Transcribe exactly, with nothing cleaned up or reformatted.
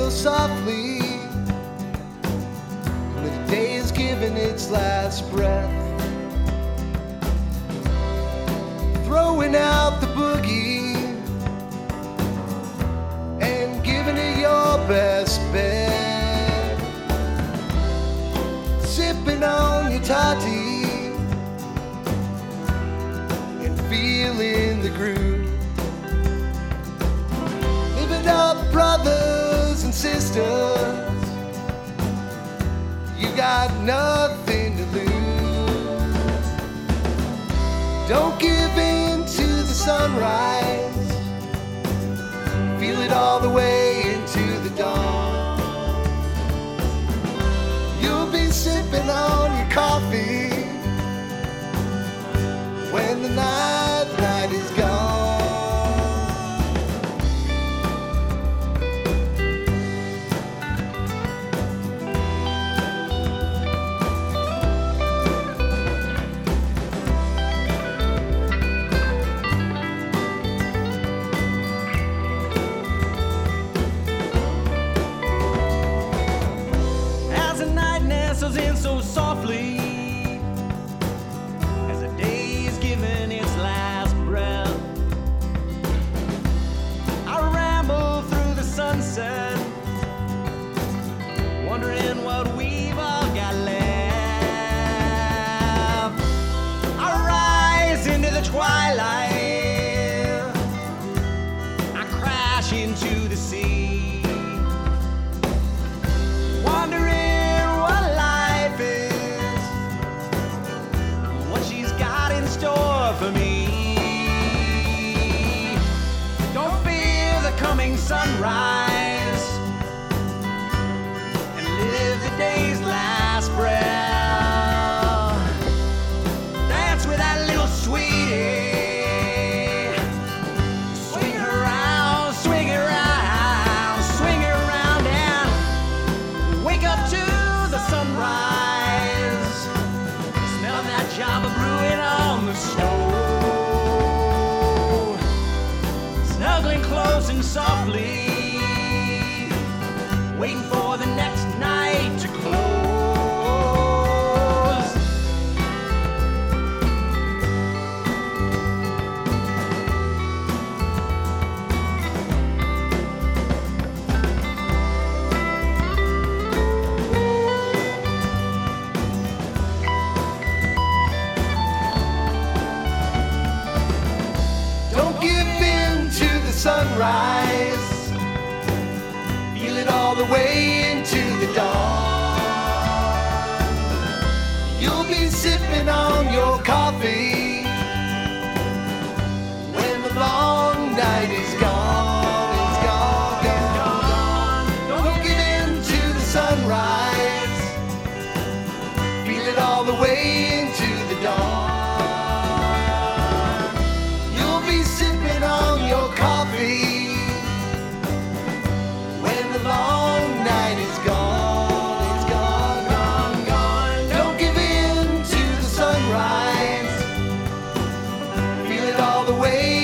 softly when the day is given its last breath, throwing out the boogie and giving it your best bet, sipping on your toddy and feeling the groove. Live it up, brothers and sisters, you got nothing to lose. Don't give in to the sunrise, feel it all the way into the dawn. You'll be sipping on your coffee when the night, night is gone. In so softly as the day is given its last breath, I ramble through the sunset, wondering what we've all got left. I rise into the twilight, I crash into the sea, wondering for me. Don't fear the coming sunrise and live the day's last breath. Dance with that little sweetie, swing it around, swing it around, swing it around and wake up to the sunrise. Smell that Java brewing on the stove, snuggling close and softly, waiting for the next night to close. Sunrise, feel it all the way into the dawn. You'll be sipping on your coffee when the long night is gone. It's gone, gone, gone. Don't give in to the sunrise, feel it all the way into the dawn. You'll be sipping on your coffee when the long night is gone. It's gone, gone, gone. Don't give in to the sunrise, feel it all the way